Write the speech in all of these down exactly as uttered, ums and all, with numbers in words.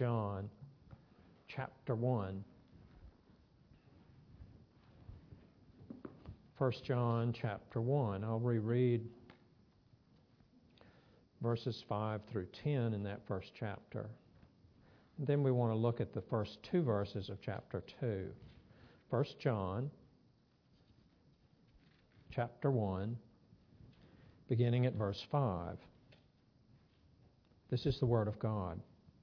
John chapter one. First John chapter one. I'll reread verses five through ten in that first chapter. And then we want to look at the first two verses of chapter two. First John chapter one, beginning at verse five. This is the Word of God.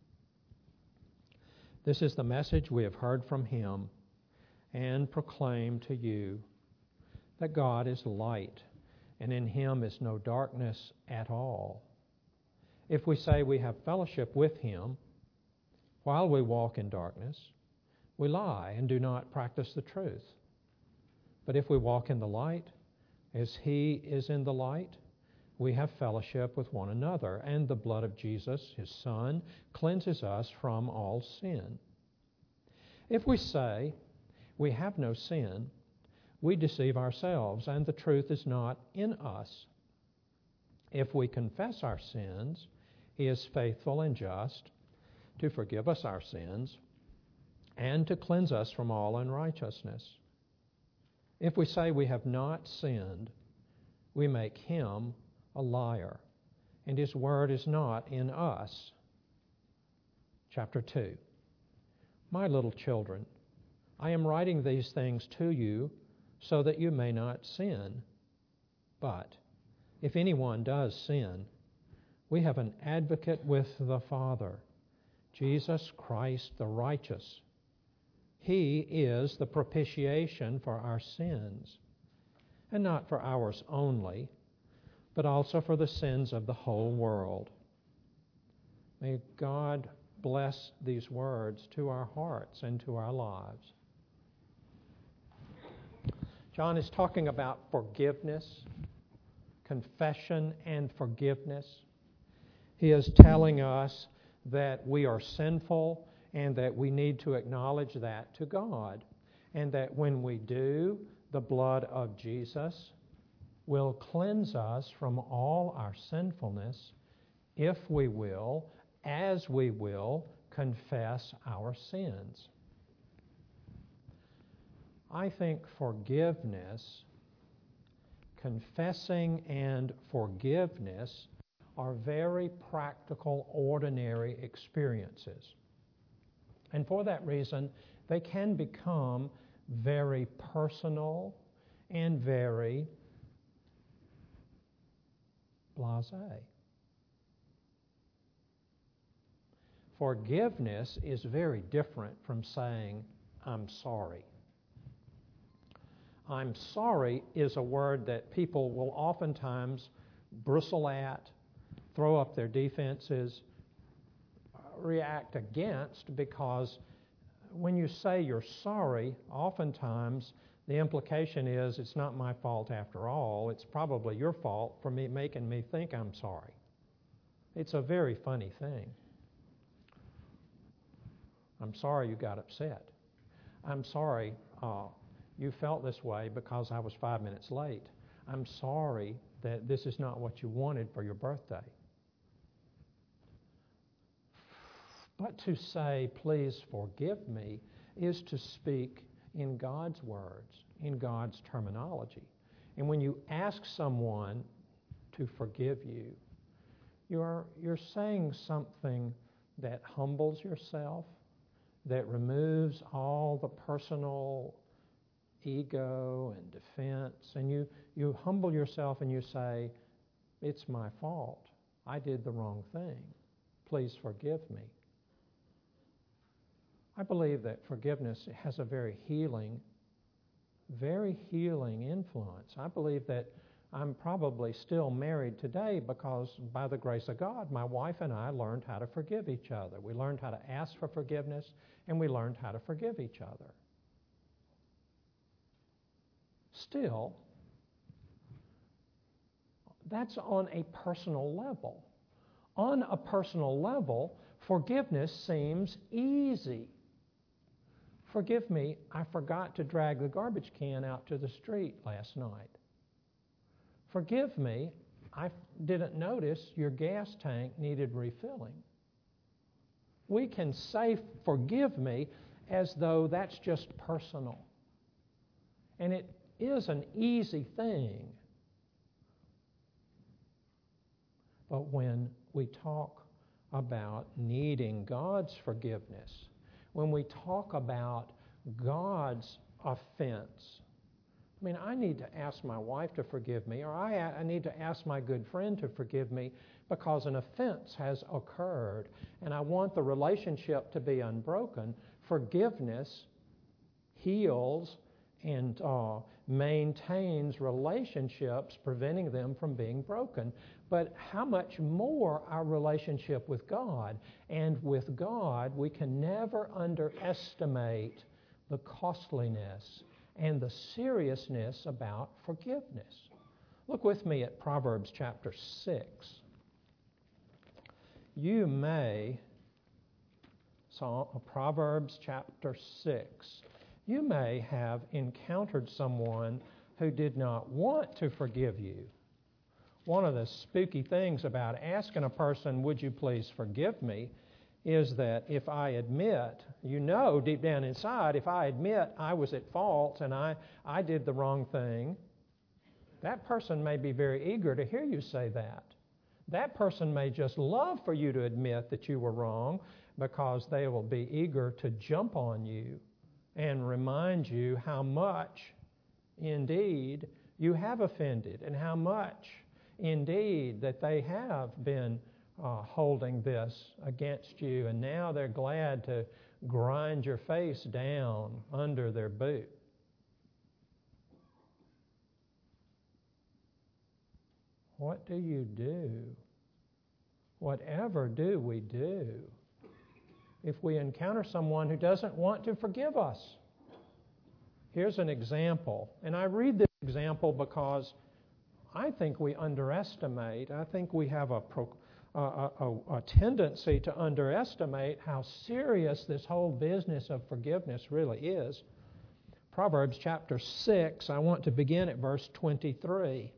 This is the message we have heard from Him and proclaim to you, that God is light, and in Him is no darkness at all. If we say we have fellowship with Him while we walk in darkness, we lie and do not practice the truth. But if we walk in the light, as He is in the light, we have fellowship with one another, and the blood of Jesus, His Son, cleanses us from all sin. If we say we have no sin, we deceive ourselves, and the truth is not in us. If we confess our sins, He is faithful and just to forgive us our sins and to cleanse us from all unrighteousness. If we say we have not sinned, we make Him a liar, and His word is not in us. Chapter two. My little children, I am writing these things to you so that you may not sin. But if anyone does sin, we have an advocate with the Father, Jesus Christ the righteous. He is the propitiation for our sins, and not for ours only, but also for the sins of the whole world. May God bless these words to our hearts and to our lives. John is talking about forgiveness, confession and forgiveness. He is telling us that we are sinful and that we need to acknowledge that to God, and that when we do, the blood of Jesus will cleanse us from all our sinfulness if we will, as we will, confess our sins. I think forgiveness, confessing and forgiveness are very practical, ordinary experiences. And for that reason, they can become very personal and very blasé. Forgiveness is very different from saying, I'm sorry. I'm sorry is a word that people will oftentimes bristle at, throw up their defenses, react against, because when you say you're sorry, oftentimes the implication is it's not my fault after all. It's probably your fault for me making me think I'm sorry. It's a very funny thing. I'm sorry you got upset. I'm sorry uh, you felt this way because I was five minutes late. I'm sorry that this is not what you wanted for your birthday. But to say, please forgive me, is to speak in God's words, in God's terminology. And when you ask someone to forgive you, you're, you're saying something that humbles yourself, that removes all the personal ego and defense, and you, you humble yourself and you say, it's my fault. I did the wrong thing. Please forgive me. I believe that forgiveness has a very healing, very healing influence. I believe that I'm probably still married today because, by the grace of God, my wife and I learned how to forgive each other. We learned how to ask for forgiveness, and we learned how to forgive each other. Still, that's on a personal level. On a personal level, forgiveness seems easy. Forgive me, I forgot to drag the garbage can out to the street last night. Forgive me, I didn't notice your gas tank needed refilling. we can say, forgive me, as though that's just personal. And it is an easy thing. But when we talk about needing God's forgiveness, when we talk about God's offense, I mean, I need to ask my wife to forgive me, or I, I need to ask my good friend to forgive me because an offense has occurred, and I want the relationship to be unbroken. Forgiveness heals and uh, maintains relationships, preventing them from being broken. But how much more our relationship with God? And with God, we can never underestimate the costliness and the seriousness about forgiveness. Look with me at Proverbs chapter six. You may, so Proverbs chapter six, you may have encountered someone who did not want to forgive you. One of the spooky things about asking a person, would you please forgive me, is that if I admit, you know deep down inside, if I admit I was at fault and I, I did the wrong thing, that person may be very eager to hear you say that. That person may just love for you to admit that you were wrong, because they will be eager to jump on you and remind you how much indeed you have offended, and how much indeed that they have been uh, holding this against you, and now they're glad to grind your face down under their boot. What do you do? Whatever do we do if we encounter someone who doesn't want to forgive us? Here's an example, and I read this example because I think we underestimate, I think we have a, pro, a, a, a tendency to underestimate how serious this whole business of forgiveness really is. Proverbs chapter six, I want to begin at verse twenty-three.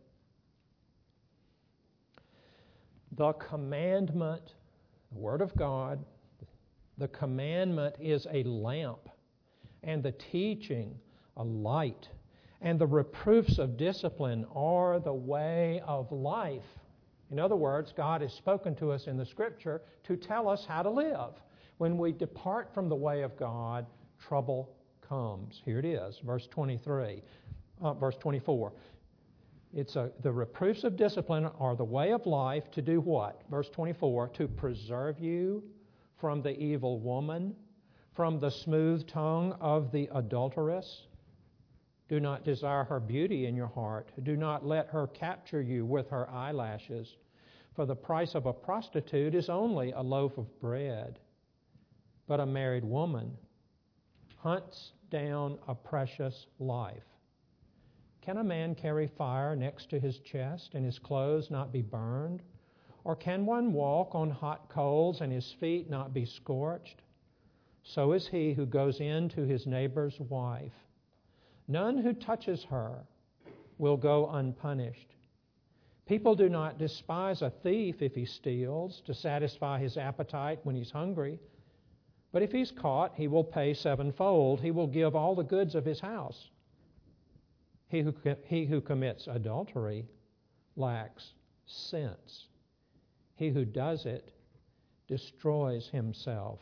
The commandment, the Word of God, the commandment is a lamp, and the teaching a light, and the reproofs of discipline are the way of life. In other words, God has spoken to us in the Scripture to tell us how to live. When we depart from the way of God, trouble comes. Here it is, verse twenty-three, uh, verse twenty-four. It's a, the reproofs of discipline are the way of life to do what? Verse twenty-four, to preserve you from the evil woman, from the smooth tongue of the adulteress. Do not desire her beauty in your heart. Do not let her capture you with her eyelashes. For the price of a prostitute is only a loaf of bread. But a married woman hunts down a precious life. Can a man carry fire next to his chest and his clothes not be burned? Or can one walk on hot coals and his feet not be scorched? So is he who goes in to his neighbor's wife. None who touches her will go unpunished. People do not despise a thief if he steals to satisfy his appetite when he's hungry. But if he's caught, he will pay sevenfold. He will give all the goods of his house. He who, he who commits adultery lacks sense. He who does it destroys himself.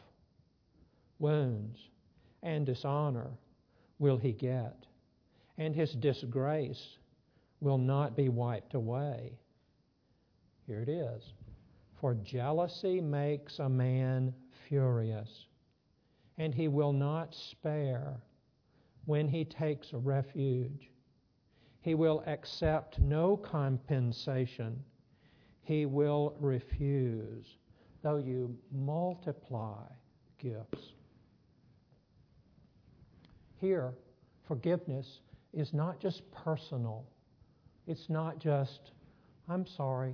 Wounds and dishonor will he get, and his disgrace will not be wiped away. Here it is. For jealousy makes a man furious, and he will not spare when he takes refuge. He will accept no compensation. He will refuse, though you multiply gifts. Here, forgiveness is not just personal. It's not just, I'm sorry.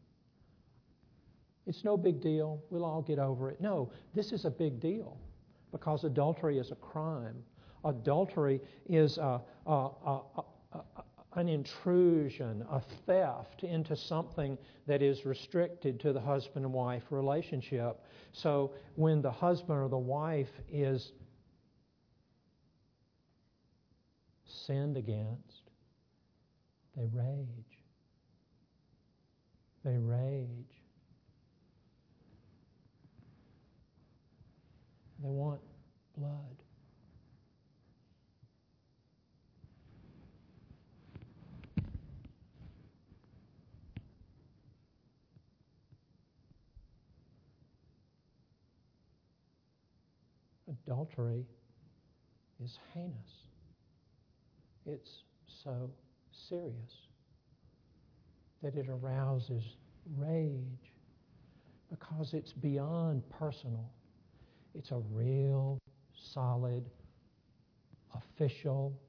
It's no big deal. We'll all get over it. No, this is a big deal because adultery is a crime. Adultery is a, a, a, a, an intrusion, a theft into something that is restricted to the husband and wife relationship. So when the husband or the wife is sinned against, they rage. They rage. They want blood. Adultery is heinous. It's so serious that it arouses rage because it's beyond personal. It's a real, solid, official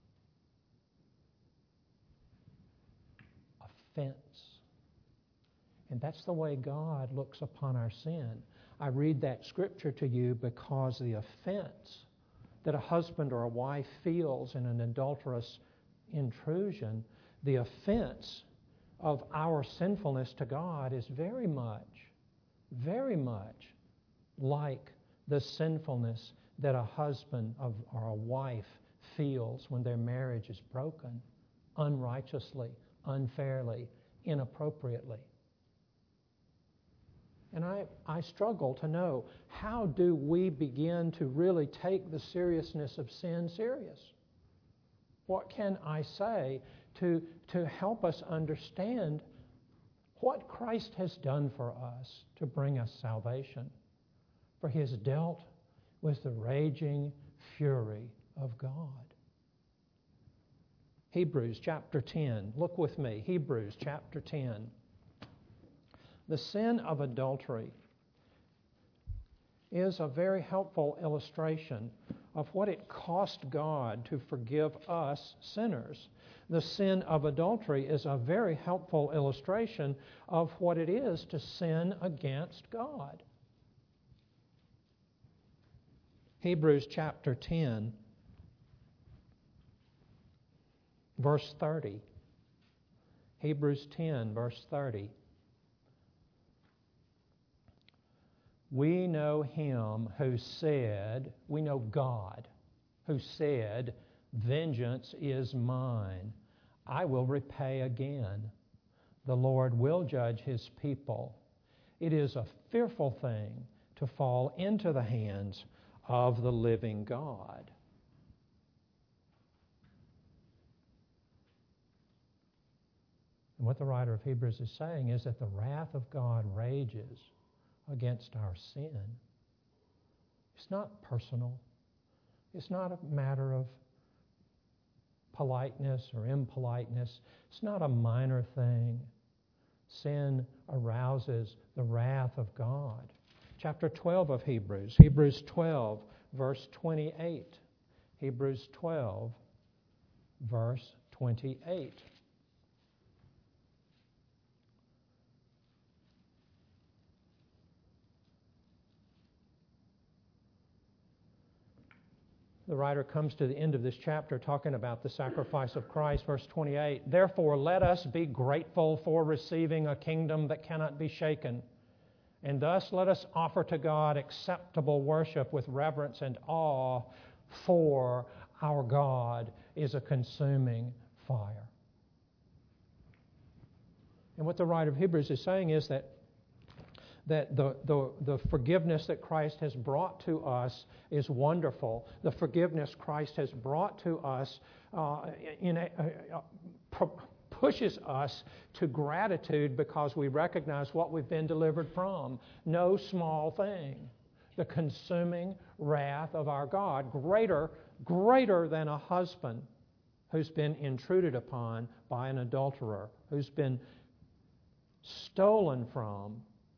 offense. And that's the way God looks upon our sin. I read that scripture to you because the offense that a husband or a wife feels in an adulterous intrusion, the offense of our sinfulness to God is very much, very much like the sinfulness that a husband of, or a wife feels when their marriage is broken, unrighteously, unfairly, inappropriately. And I, I struggle to know, how do we begin to really take the seriousness of sin serious? What can I say to, to help us understand what Christ has done for us to bring us salvation? For He has dealt with the raging fury of God. Hebrews chapter ten. Look with me. Hebrews chapter ten. The sin of adultery is a very helpful illustration of what it cost God to forgive us sinners. The sin of adultery is a very helpful illustration of what it is to sin against God. Hebrews chapter ten, verse thirty. Hebrews ten, verse thirty. We know Him who said, we know God, who said, vengeance is mine. I will repay again. The Lord will judge His people. It is a fearful thing to fall into the hands of the living God. And what the writer of Hebrews is saying is that the wrath of God rages against our sin. It's not personal. It's not a matter of politeness or impoliteness. It's not a minor thing. Sin arouses the wrath of God. Chapter twelve of Hebrews, Hebrews twelve, verse twenty-eight. Hebrews twelve, verse twenty-eight. The writer comes to the end of this chapter talking about the sacrifice of Christ, verse twenty-eight. Therefore, let us be grateful for receiving a kingdom that cannot be shaken. And thus let us offer to God acceptable worship with reverence and awe, for our God is a consuming fire. And what the writer of Hebrews is saying is that that the, the, the forgiveness that Christ has brought to us is wonderful. The forgiveness Christ has brought to us uh, in a, a, a, pro- pushes us to gratitude because we recognize what we've been delivered from. No small thing. The consuming wrath of our God, greater, greater than a husband who's been intruded upon by an adulterer, who's been stolen from.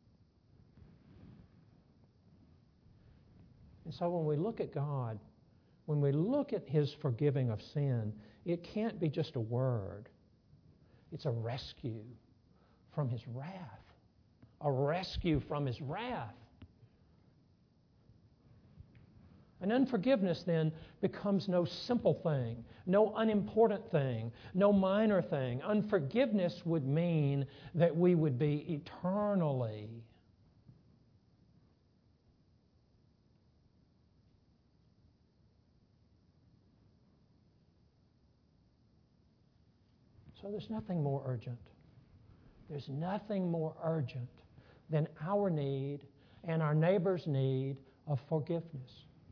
And so when we look at God, when we look at His forgiving of sin, it can't be just a word. It's a rescue from His wrath. A rescue from His wrath. And unforgiveness then becomes no simple thing, no unimportant thing, no minor thing. Unforgiveness would mean that we would be eternally So there's nothing more urgent. There's nothing more urgent than our need and our neighbor's need of forgiveness.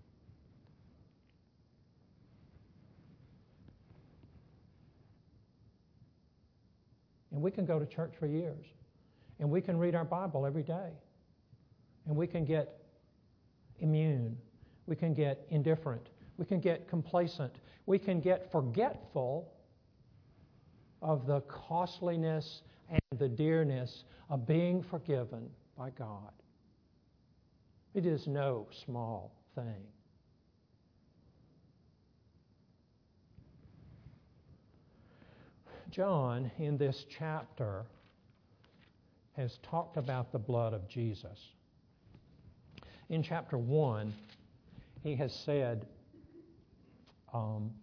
And we can go to church for years, and we can read our Bible every day, and we can get immune, we can get indifferent, we can get complacent, we can get forgetful of the costliness and the dearness of being forgiven by God. It is no small thing. John, in this chapter, has talked about the blood of Jesus. In chapter one, he has said, um,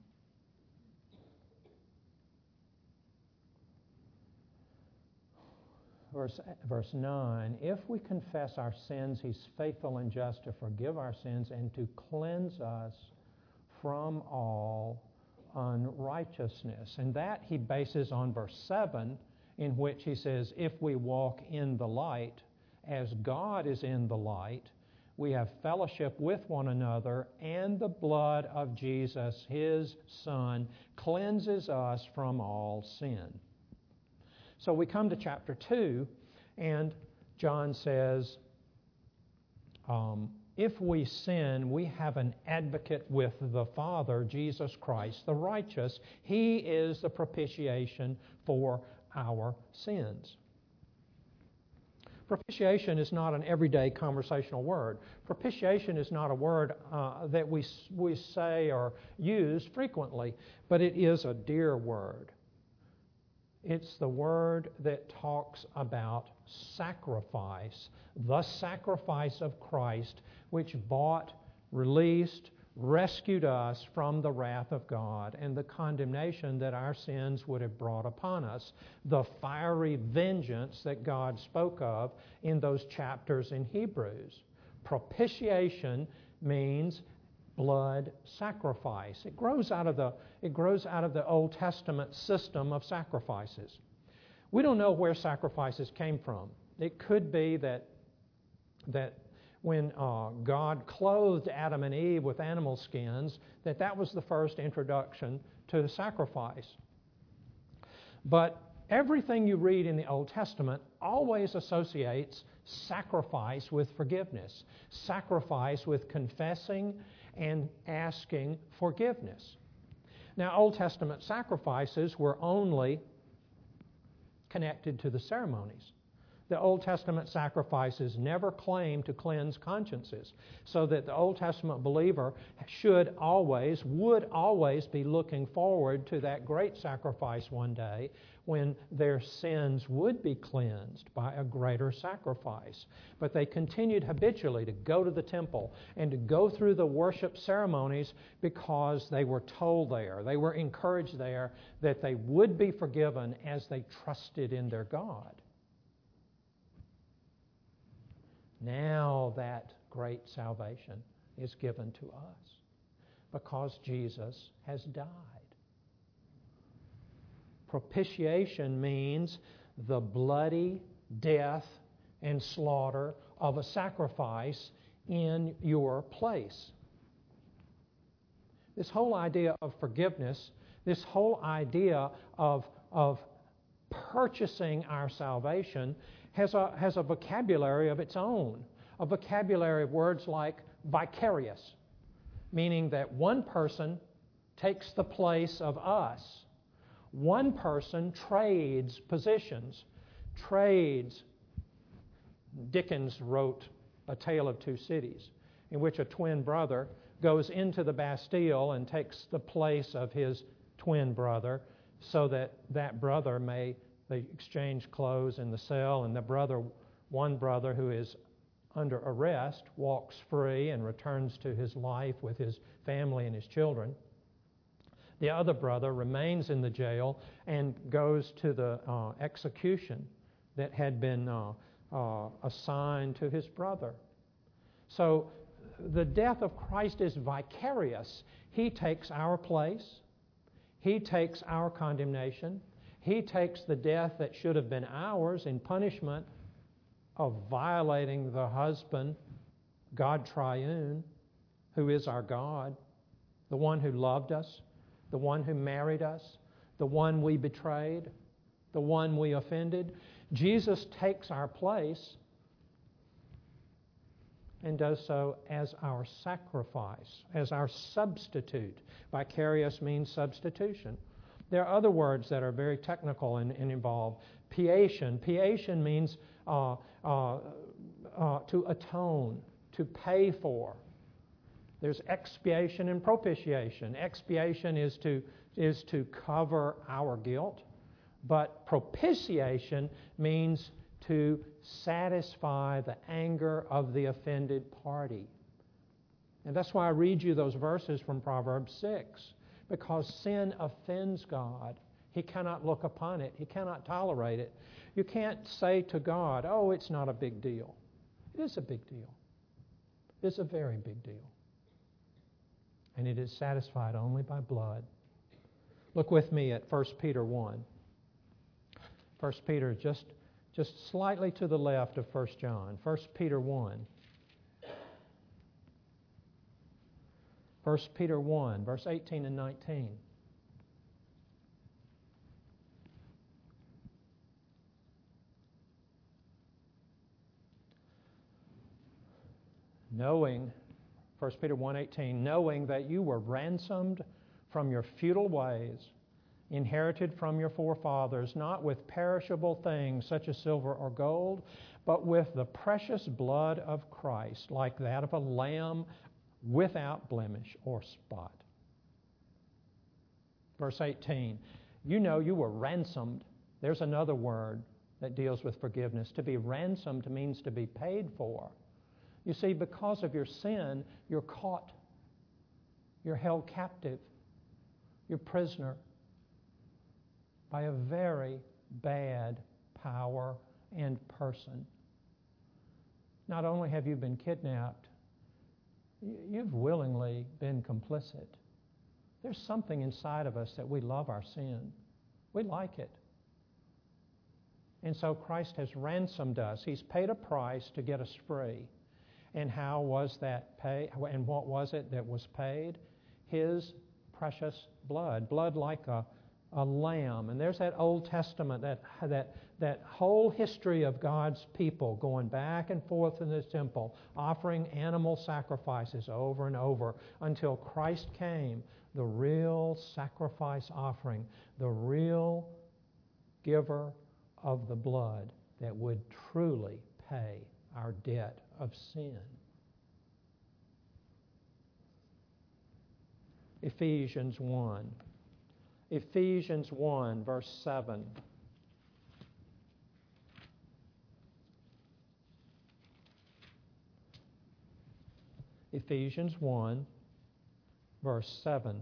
Verse, verse nine, if we confess our sins, He's faithful and just to forgive our sins and to cleanse us from all unrighteousness. And that he bases on verse seven, in which he says, if we walk in the light, as God is in the light, we have fellowship with one another, and the blood of Jesus, His Son, cleanses us from all sin. So we come to chapter two, and John says, um, if we sin, we have an advocate with the Father, Jesus Christ, the righteous. He is the propitiation for our sins. Propitiation is not an everyday conversational word. Propitiation is not a word uh, that we, we say or use frequently, but it is a dear word. It's the word that talks about sacrifice, the sacrifice of Christ, which bought, released, rescued us from the wrath of God and the condemnation that our sins would have brought upon us, the fiery vengeance that God spoke of in those chapters in Hebrews. Propitiation means blood sacrifice. It grows out of the it grows out of the Old Testament system of sacrifices. We don't know where sacrifices came from. It could be that that when uh, God clothed Adam and Eve with animal skins, that that was the first introduction to the sacrifice. But everything you read in the Old Testament always associates sacrifice with forgiveness, sacrifice with confessing and asking forgiveness. Now, Old Testament sacrifices were only connected to the ceremonies. The Old Testament sacrifices never claimed to cleanse consciences, so that the Old Testament believer should always, would always be looking forward to that great sacrifice one day when their sins would be cleansed by a greater sacrifice. But they continued habitually to go to the temple and to go through the worship ceremonies because they were told there, they were encouraged there that they would be forgiven as they trusted in their God. Now that great salvation is given to us because Jesus has died. Propitiation means the bloody death and slaughter of a sacrifice in your place. This whole idea of forgiveness, this whole idea of, of purchasing our salvation has a, has a vocabulary of its own, a vocabulary of words like vicarious, meaning that one person takes the place of us. One person trades positions, trades. Dickens wrote A Tale of Two Cities, in which a twin brother goes into the Bastille and takes the place of his twin brother so that that brother may, they exchange clothes in the cell, and the brother, one brother who is under arrest, walks free and returns to his life with his family and his children. The other brother remains in the jail and goes to the uh, execution that had been uh, uh, assigned to his brother. So the death of Christ is vicarious. He takes our place. He takes our condemnation. He takes the death that should have been ours in punishment of violating the husband, God Triune, who is our God, the one who loved us, the one who married us, the one we betrayed, the one we offended. Jesus takes our place and does so as our sacrifice, as our substitute. Vicarious means substitution. There are other words that are very technical and, and involved. Piation. Piation means uh, uh, uh, to atone, to pay for. There's expiation and propitiation. Expiation is to, is to cover our guilt, but propitiation means to satisfy the anger of the offended party. And that's why I read you those verses from Proverbs six, because sin offends God. He cannot look upon it. He cannot tolerate it. You can't say to God, oh, it's not a big deal. It is a big deal. It's a very big deal. And it is satisfied only by blood. Look with me at First Peter one. First Peter just, just slightly to the left of First John. First Peter one. First Peter one, verse eighteen and nineteen. Knowing, First Peter one eighteen, knowing that you were ransomed from your futile ways, inherited from your forefathers, not with perishable things such as silver or gold, but with the precious blood of Christ, like that of a lamb without blemish or spot. Verse eighteen, you know you were ransomed. There's another word that deals with forgiveness. To be ransomed means to be paid for. You see, because of your sin, you're caught. You're held captive. You're prisoner by a very bad power and person. Not only have you been kidnapped, you've willingly been complicit. There's something inside of us that we love our sin. We like it. And so Christ has ransomed us. He's paid a price to get us free. And how was that paid? And what was it that was paid? His precious blood. Blood like a, a lamb. And there's that Old Testament, that, that, that whole history of God's people going back and forth in the temple, offering animal sacrifices over and over until Christ came, the real sacrifice offering, the real giver of the blood that would truly pay our debt of sin. Ephesians one. Ephesians one, verse seven. Ephesians one, verse seven.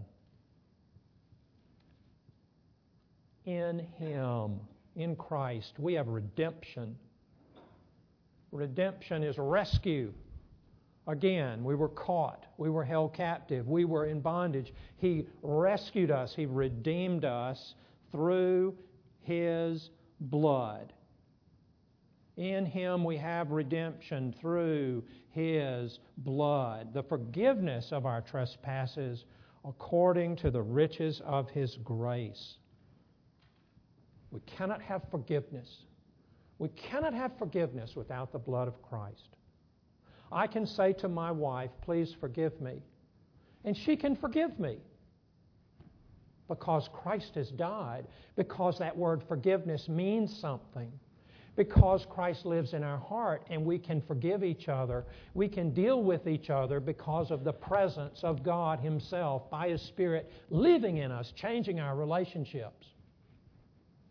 In Him, in Christ, we have redemption. Redemption is rescue. Again, we were caught. We were held captive. We were in bondage. He rescued us. He redeemed us through His blood. In Him we have redemption through His blood, the forgiveness of our trespasses according to the riches of His grace. We cannot have forgiveness. We cannot have forgiveness without the blood of Christ. I can say to my wife, please forgive me. And she can forgive me. Because Christ has died. Because that word forgiveness means something. Because Christ lives in our heart and we can forgive each other. We can deal with each other because of the presence of God Himself by His Spirit living in us, changing our relationships.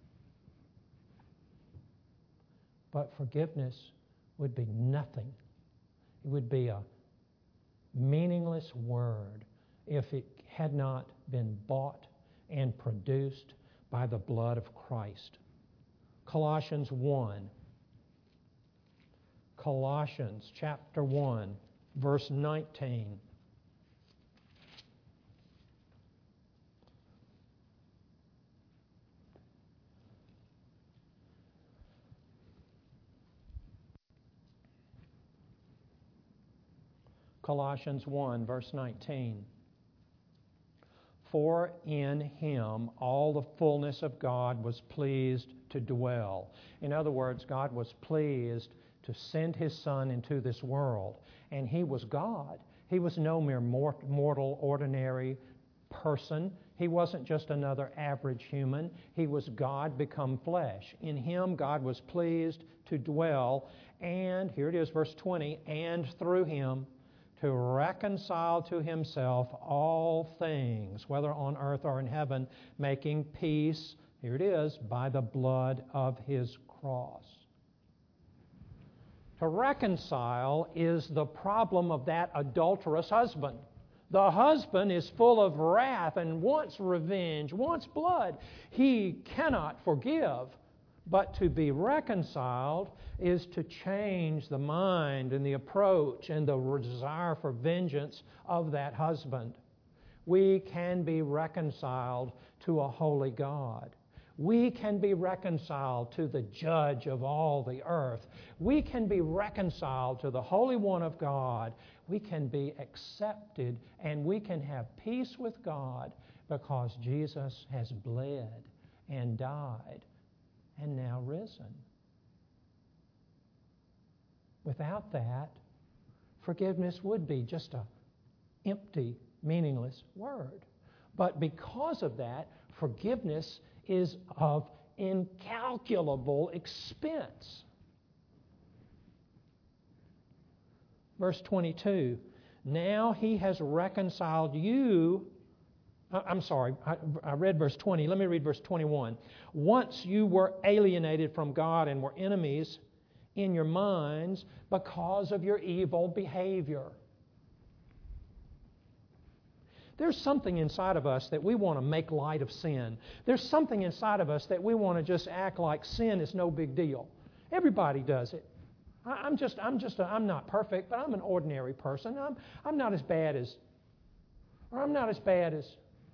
But forgiveness would be nothing It would be a meaningless word if it had not been bought and produced by the blood of Christ. Colossians one. Colossians chapter one, verse nineteen. Colossians one, verse nineteen. For in Him all the fullness of God was pleased to dwell. In other words, God was pleased to send His Son into this world. And He was God. He was no mere mortal, ordinary person. He wasn't just another average human. He was God become flesh. In Him, God was pleased to dwell. And, here it is, verse twenty, and through Him to reconcile to Himself all things, whether on earth or in heaven, making peace, here it is, by the blood of His cross. To reconcile is the problem of that adulterous husband. The husband is full of wrath and wants revenge, wants blood. He cannot forgive. But to be reconciled is to change the mind and the approach and the desire for vengeance of that husband. We can be reconciled to a holy God. We can be reconciled to the judge of all the earth. We can be reconciled to the Holy One of God. We can be accepted and we can have peace with God because Jesus has bled and died and now risen. Without that, forgiveness would be just an empty, meaningless word. But because of that, forgiveness is of incalculable expense. Verse twenty-two, now He has reconciled you. I'm sorry, I, I read verse twenty. Let me read verse twenty-one. Once you were alienated from God and were enemies in your minds because of your evil behavior. There's something inside of us that we want to make light of sin. There's something inside of us that we want to just act like sin is no big deal. Everybody does it. I, I'm just, I'm just, a, I'm not perfect, but I'm an ordinary person. I'm, I'm not as bad as, or I'm not as bad as.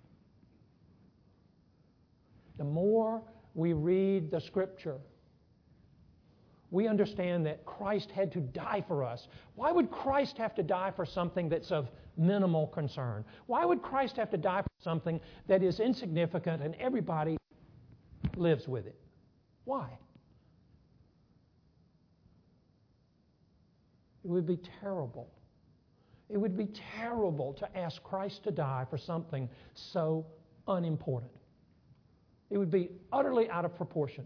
The more we read the Scripture, we understand that Christ had to die for us. Why would Christ have to die for something that's of minimal concern? Why would Christ have to die for something that is insignificant and everybody lives with it? Why? It would be terrible. It would be terrible to ask Christ to die for something so unimportant. It would be utterly out of proportion.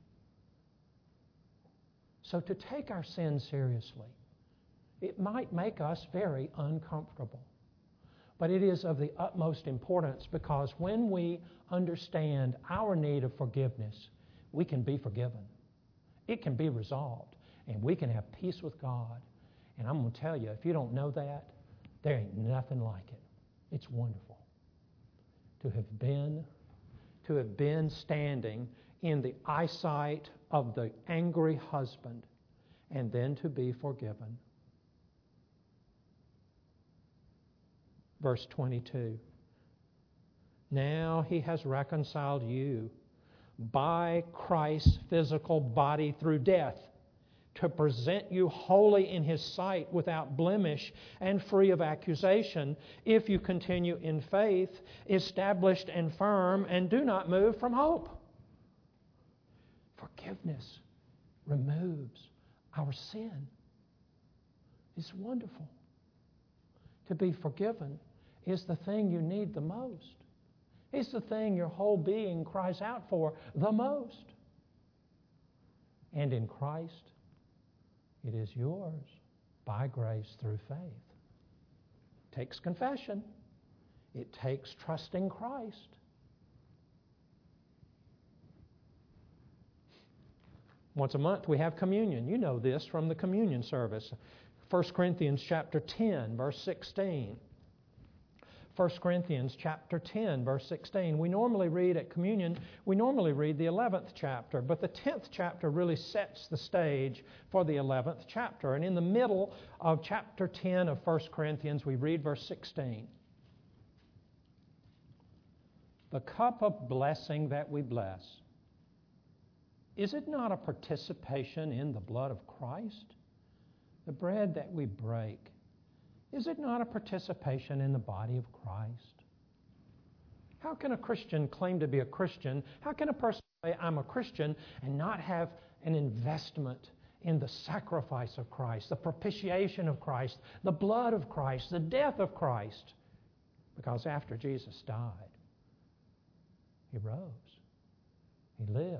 So to take our sin seriously, it might make us very uncomfortable. But it is of the utmost importance because when we understand our need of forgiveness, we can be forgiven. It can be resolved, and we can have peace with God. And I'm going to tell you, if you don't know that, there ain't nothing like it. It's wonderful to have been, to have been standing in the eyesight of the angry husband and then to be forgiven. Verse twenty-two. Now He has reconciled you by Christ's physical body through death to present you holy in His sight without blemish and free of accusation if you continue in faith, established and firm, and do not move from hope. Forgiveness removes our sin. It's wonderful. To be forgiven is the thing you need the most. It's the thing your whole being cries out for the most. And in Christ, it is yours by grace through faith. It takes confession. It takes trusting Christ. Once a month we have communion. You know this from the communion service. First Corinthians chapter ten, verse sixteen. First Corinthians chapter ten, verse sixteen. We normally read at communion, we normally read the eleventh chapter, but the tenth chapter really sets the stage for the eleventh chapter. And in the middle of chapter ten of First Corinthians, we read verse sixteen. The cup of blessing that we bless, is it not a participation in the blood of Christ? The bread that we break, is it not a participation in the body of Christ? How can a Christian claim to be a Christian? How can a person say, I'm a Christian, and not have an investment in the sacrifice of Christ, the propitiation of Christ, the blood of Christ, the death of Christ? Because after Jesus died, He rose. He lived.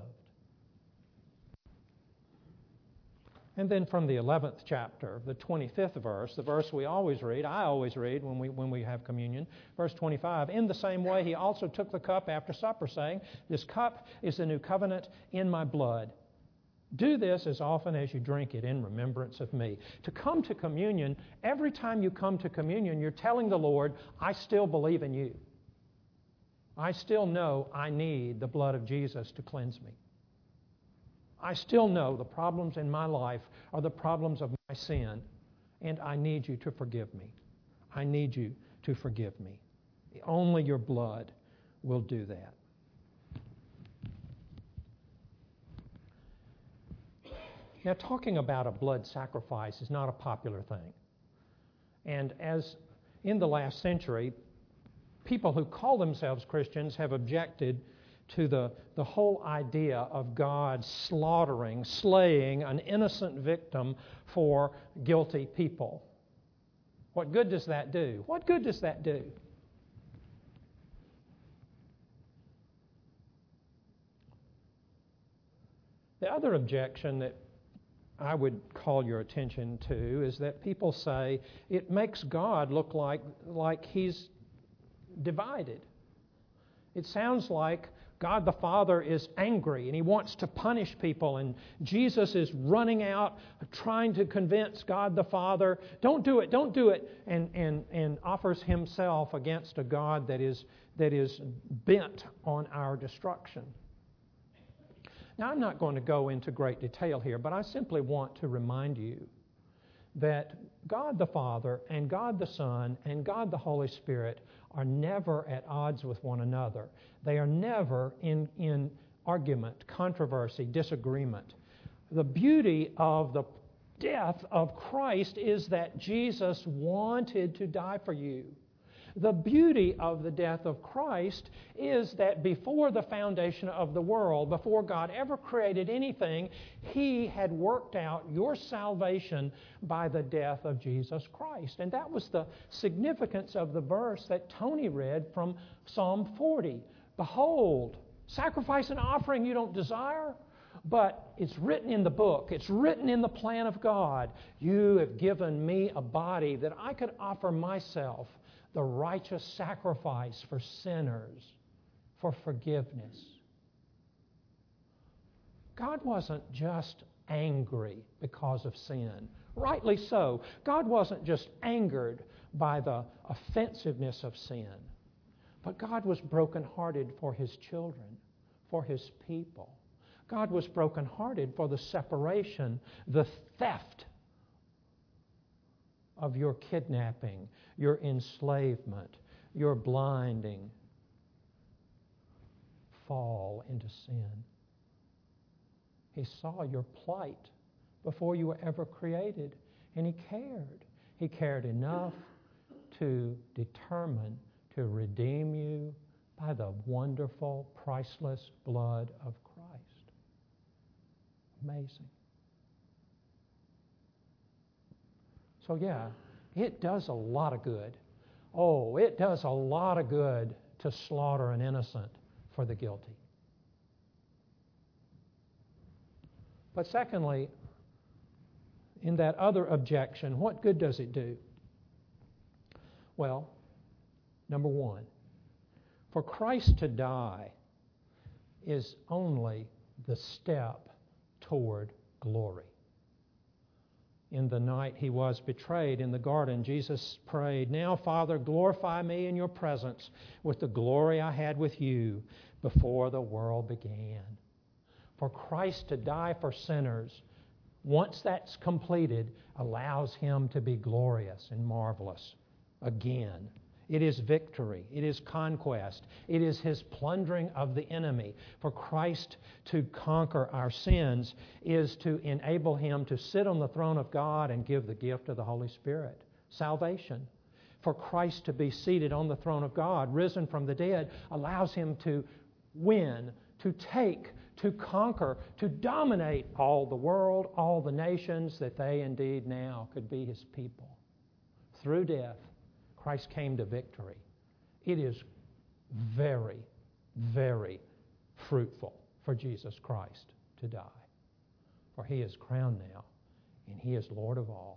And then from the eleventh chapter, the twenty-fifth verse, the verse we always read, I always read when we when we have communion, verse twenty-five, in the same way He also took the cup after supper, saying, this cup is the new covenant in my blood. Do this as often as you drink it in remembrance of me. To come to communion, every time you come to communion, you're telling the Lord, I still believe in you. I still know I need the blood of Jesus to cleanse me. I still know the problems in my life are the problems of my sin, and I need you to forgive me. I need you to forgive me. Only your blood will do that. Now, talking about a blood sacrifice is not a popular thing. And as in the last century, people who call themselves Christians have objected to the, the whole idea of God slaughtering, slaying an innocent victim for guilty people. What good does that do? What good does that do? The other objection that I would call your attention to is that people say it makes God look like, like He's divided. It sounds like God the Father is angry and He wants to punish people, and Jesus is running out trying to convince God the Father, don't do it, don't do it, and, and, and offers Himself against a God that is, that is bent on our destruction. Now, I'm not going to go into great detail here, but I simply want to remind you that God the Father and God the Son and God the Holy Spirit are never at odds with one another. They are never in, in argument, controversy, disagreement. The beauty of the death of Christ is that Jesus wanted to die for you. The beauty of the death of Christ is that before the foundation of the world, before God ever created anything, He had worked out your salvation by the death of Jesus Christ. And that was the significance of the verse that Tony read from Psalm forty. Behold, sacrifice and offering you don't desire, but it's written in the book. It's written in the plan of God. You have given me a body that I could offer myself, the righteous sacrifice for sinners, for forgiveness. God wasn't just angry because of sin. Rightly so. God wasn't just angered by the offensiveness of sin, but God was brokenhearted for His children, for His people. God was brokenhearted for the separation, the theft of your kidnapping, your enslavement, your blinding fall into sin. He saw your plight before you were ever created, and He cared. He cared enough to determine to redeem you by the wonderful, priceless blood of Christ. Amazing. So yeah, it does a lot of good. Oh, it does a lot of good to slaughter an innocent for the guilty. But secondly, in that other objection, what good does it do? Well, number one, for Christ to die is only the step toward glory. In the night he was betrayed in the garden, Jesus prayed, "Now, Father, glorify me in your presence with the glory I had with you before the world began." For Christ to die for sinners, once that's completed, allows him to be glorious and marvelous again. It is victory. It is conquest. It is his plundering of the enemy. For Christ to conquer our sins is to enable him to sit on the throne of God and give the gift of the Holy Spirit, salvation. For Christ to be seated on the throne of God, risen from the dead, allows him to win, to take, to conquer, to dominate all the world, all the nations, that they indeed now could be his people. Through death, Christ came to victory. It is very, very fruitful for Jesus Christ to die. For he is crowned now, and he is Lord of all.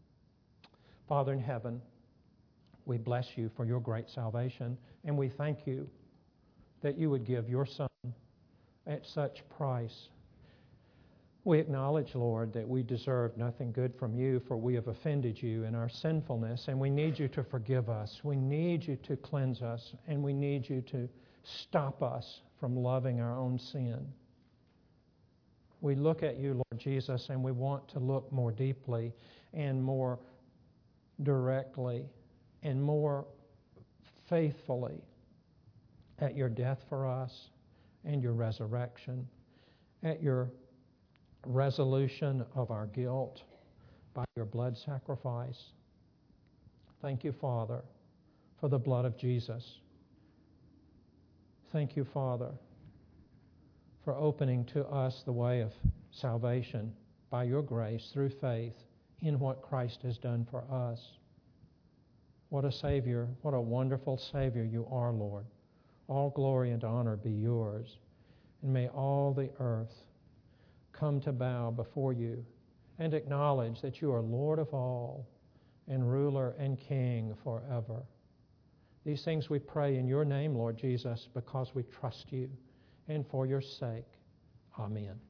Father in heaven, we bless you for your great salvation, and we thank you that you would give your Son at such price. We acknowledge, Lord, that we deserve nothing good from you, for we have offended you in our sinfulness, and we need you to forgive us. We need you to cleanse us, and we need you to stop us from loving our own sin. We look at you, Lord Jesus, and we want to look more deeply and more directly and more faithfully at your death for us and your resurrection, at your resolution of our guilt by your blood sacrifice. Thank you, Father, for the blood of Jesus. Thank you, Father, for opening to us the way of salvation by your grace through faith in what Christ has done for us. What a Savior, what a wonderful Savior you are, Lord. All glory and honor be yours, and may all the earth come to bow before you and acknowledge that you are Lord of all and ruler and king forever. These things we pray in your name, Lord Jesus, because we trust you and for your sake. Amen.